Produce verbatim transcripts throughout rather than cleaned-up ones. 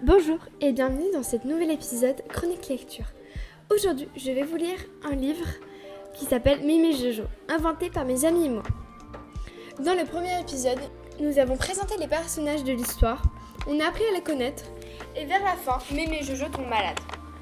Bonjour et bienvenue dans cet nouvel épisode Chronique Lecture. Aujourd'hui, je vais vous lire un livre qui s'appelle Mémé Jojo, inventé par mes amis et moi. Dans le premier épisode, nous avons présenté les personnages de l'histoire, on a appris à les connaître et vers la fin, Mémé Jojo tombe malade.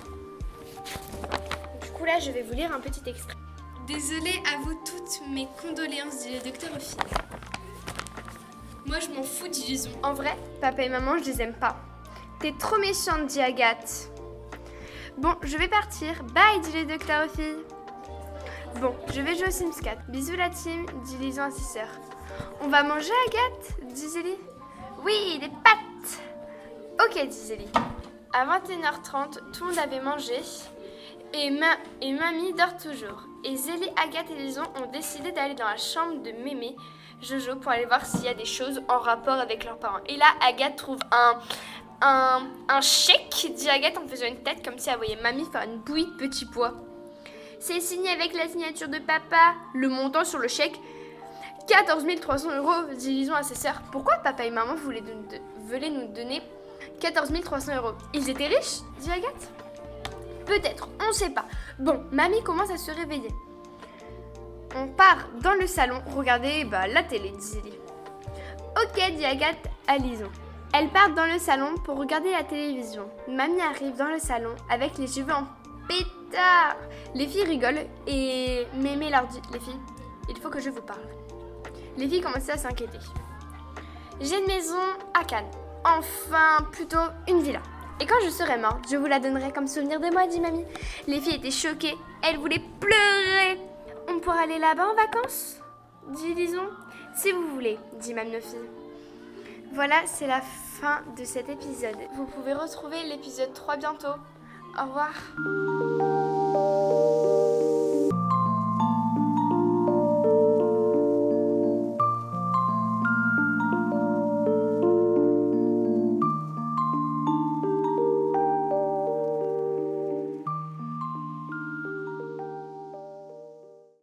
Du coup là, je vais vous lire un petit extrait. Désolée à vous toutes mes condoléances, dit le docteur au fil. Moi je m'en fous, dit Jason. En vrai, papa et maman, je les aime pas. T'es trop méchante, dit Agathe. Bon, je vais partir. Bye, dit le docteur aux filles. Bon, je vais jouer au Sims quatre. Bisous la team, dit Lison à ses sœurs. On va manger, Agathe, dit Zélie. Oui, des pâtes. Ok, dit Zélie. À vingt et une heures trente, tout le monde avait mangé et, ma- et mamie dort toujours. Et Zélie, Agathe et Lison ont décidé d'aller dans la chambre de Mémé Jojo pour aller voir s'il y a des choses en rapport avec leurs parents. Et là, Agathe trouve un... Un, un chèque, dit Agathe en faisant une tête comme si elle voyait mamie faire une bouillie de petits pois. C'est signé avec la signature de papa. Le montant sur le chèque, quatorze mille trois cents euros, dit Lison à ses sœurs. Pourquoi papa et maman voulaient, de, de, voulaient nous donner quatorze mille trois cents euros? Ils étaient riches, dit Agathe. Peut-être, on ne sait pas. Bon, mamie commence à se réveiller. On part dans le salon regarder bah, la télé, dit Zélie. Ok, dit Agathe à Lison. Elles partent dans le salon pour regarder la télévision. Mamie arrive dans le salon avec les cheveux en pétard. Les filles rigolent et Mémé leur dit « Les filles, il faut que je vous parle. » Les filles commencent à s'inquiéter. J'ai une maison à Cannes. Enfin, plutôt une villa. Et quand je serai morte, je vous la donnerai comme souvenir de moi, dit mamie. Les filles étaient choquées. Elles voulaient pleurer. On pourra aller là-bas en vacances, dit Lison. Si vous voulez, dit mamie aux filles. Voilà, c'est la fin de cet épisode. Vous pouvez retrouver l'épisode trois bientôt. Au revoir.